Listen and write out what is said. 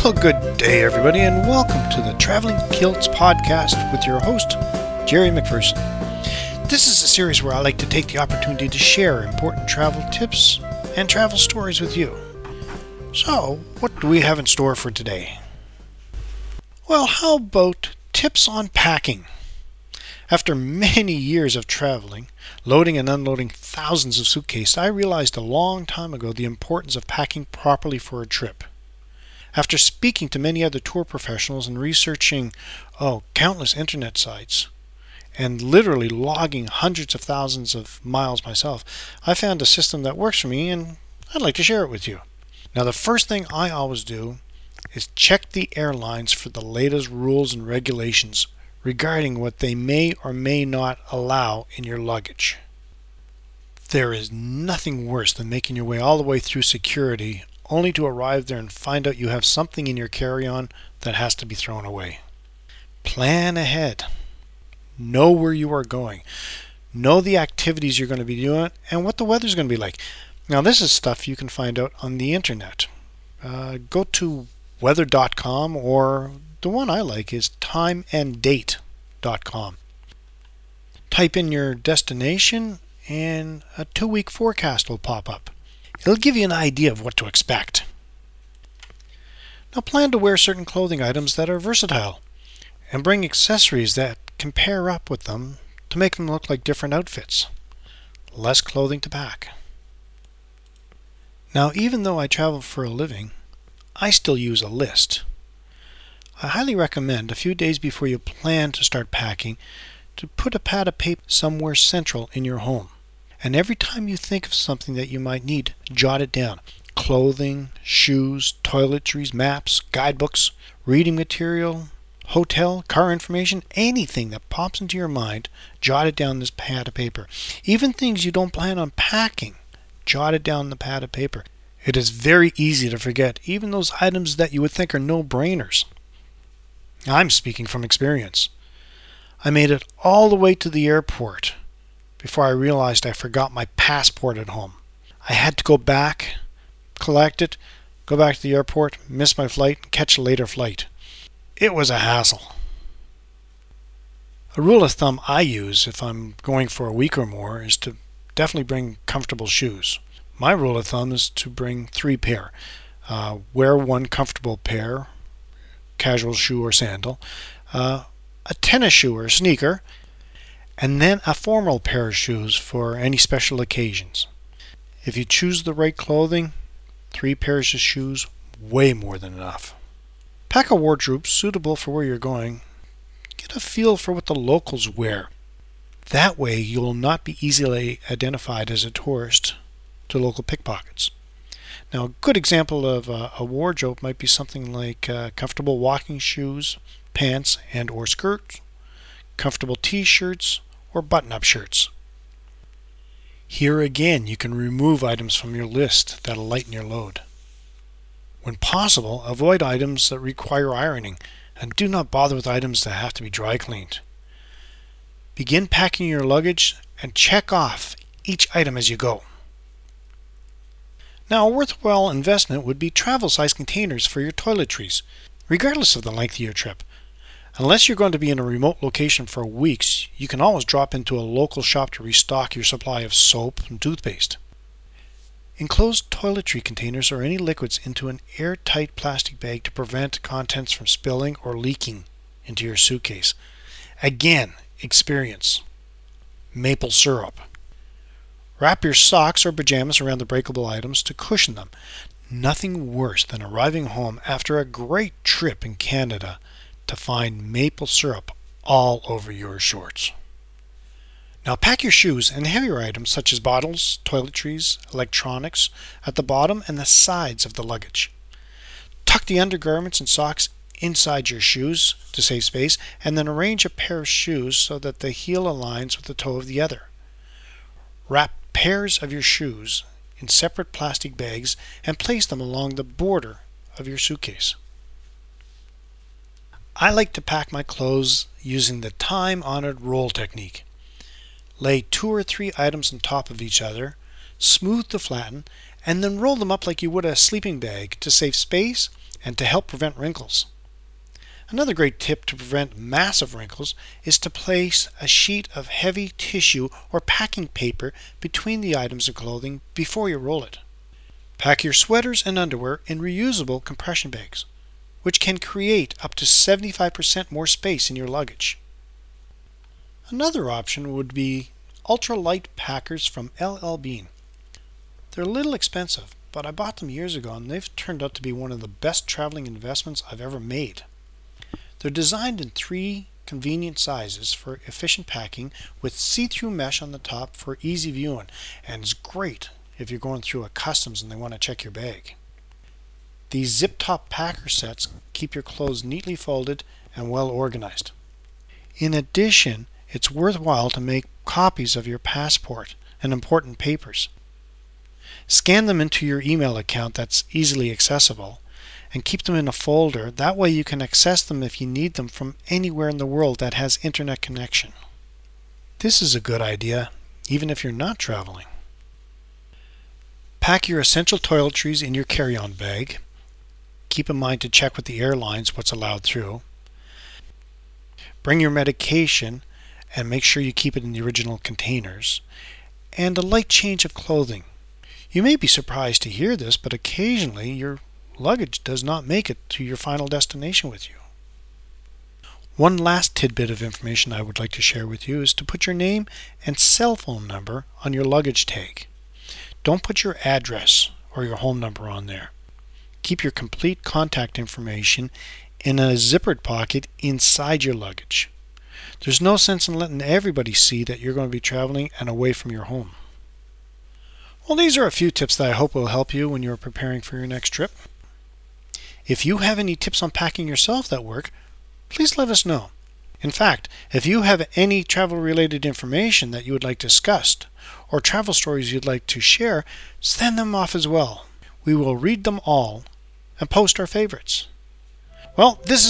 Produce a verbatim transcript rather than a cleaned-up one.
Well, good day, everybody, and welcome to the Traveling Kilts podcast with your host, Jerry McPherson. This is a series where I like to take the opportunity to share important travel tips and travel stories with you. So, what do we have in store for today? Well, how about tips on packing? After many years of traveling, loading and unloading thousands of suitcases, I realized a long time ago the importance of packing properly for a trip. After speaking to many other tour professionals and researching, oh, countless internet sites, and literally logging hundreds of thousands of miles myself, I found a system that works for me, and I'd like to share it with you. Now, the first thing I always do is check the airlines for the latest rules and regulations regarding what they may or may not allow in your luggage. There is nothing worse than making your way all the way through security only to arrive there and find out you have something in your carry-on that has to be thrown away. Plan ahead. Know where you are going. Know the activities you're going to be doing and what the weather's going to be like. Now, this is stuff you can find out on the internet. Uh, go to weather dot com, or the one I like is time and date dot com. Type in your destination and a two-week forecast will pop up. It'll give you an idea of what to expect. Now, plan to wear certain clothing items that are versatile and bring accessories that can pair up with them to make them look like different outfits. Less clothing to pack. Now, even though I travel for a living, I still use a list. I highly recommend a few days before you plan to start packing to put a pad of paper somewhere central in your home. And every time you think of something that you might need, jot it down. Clothing, shoes, toiletries, maps, guidebooks, reading material, hotel, car information, anything that pops into your mind, jot it down on this pad of paper. Even things you don't plan on packing, jot it down on the pad of paper. It is very easy to forget even those items that you would think are no-brainers. I'm speaking from experience. I made it all the way to the airport before I realized I forgot my passport at home. I had to go back, collect it, go back to the airport, miss my flight, and catch a later flight. It was a hassle. A rule of thumb I use if I'm going for a week or more is to definitely bring comfortable shoes. My rule of thumb is to bring three pair. Uh, wear one comfortable pair, casual shoe or sandal, uh, a tennis shoe or sneaker, and then a formal pair of shoes for any special occasions. If you choose the right clothing, three pairs of shoes, way more than enough. Pack a wardrobe suitable for where you're going. Get a feel for what the locals wear. That way you will not be easily identified as a tourist to local pickpockets. Now, a good example of a, a wardrobe might be something like uh, comfortable walking shoes, pants and or skirts, comfortable t-shirts or button-up shirts. Here again, you can remove items from your list that'll lighten your load. When possible, avoid items that require ironing, and do not bother with items that have to be dry cleaned. Begin packing your luggage and check off each item as you go. Now, a worthwhile investment would be travel-size containers for your toiletries, regardless of the length of your trip. Unless you're going to be in a remote location for weeks, you can always drop into a local shop to restock your supply of soap and toothpaste. Enclose toiletry containers or any liquids into an airtight plastic bag to prevent contents from spilling or leaking into your suitcase. Again, experience. Maple syrup. Wrap your socks or pajamas around the breakable items to cushion them. Nothing worse than arriving home after a great trip in Canada to find maple syrup all over your shorts. Now, pack your shoes and heavier items such as bottles, toiletries, electronics at the bottom and the sides of the luggage. Tuck the undergarments and socks inside your shoes to save space, and then arrange a pair of shoes so that the heel aligns with the toe of the other. Wrap pairs of your shoes in separate plastic bags and place them along the border of your suitcase. I like to pack my clothes using the time-honored roll technique. Lay two or three items on top of each other, smooth to flatten, and then roll them up like you would a sleeping bag to save space and to help prevent wrinkles. Another great tip to prevent massive wrinkles is to place a sheet of heavy tissue or packing paper between the items of clothing before you roll it. Pack your sweaters and underwear in reusable compression bags, which can create up to seventy-five percent more space in your luggage. Another option would be ultralight packers from L L Bean. They're a little expensive, but I bought them years ago and they've turned out to be one of the best traveling investments I've ever made. They're designed in three convenient sizes for efficient packing with see-through mesh on the top for easy viewing, and it's great if you're going through a customs and they want to check your bag. These zip-top packer sets keep your clothes neatly folded and well organized. In addition, it's worthwhile to make copies of your passport and important papers. Scan them into your email account that's easily accessible and keep them in a folder. That way you can access them if you need them from anywhere in the world that has internet connection. This is a good idea even if you're not traveling. Pack your essential toiletries in your carry-on bag. Keep in mind to check with the airlines what's allowed through. Bring your medication and make sure you keep it in the original containers. And a light change of clothing. You may be surprised to hear this, but occasionally your luggage does not make it to your final destination with you. One last tidbit of information I would like to share with you is to put your name and cell phone number on your luggage tag. Don't put your address or your home number on there. Keep your complete contact information in a zippered pocket inside your luggage. There's no sense in letting everybody see that you're going to be traveling and away from your home. Well, these are a few tips that I hope will help you when you're preparing for your next trip. If you have any tips on packing yourself that work, please let us know. In fact, if you have any travel-related information that you would like discussed or travel stories you'd like to share, send them off as well. We will read them all and post our favorites. Well, this is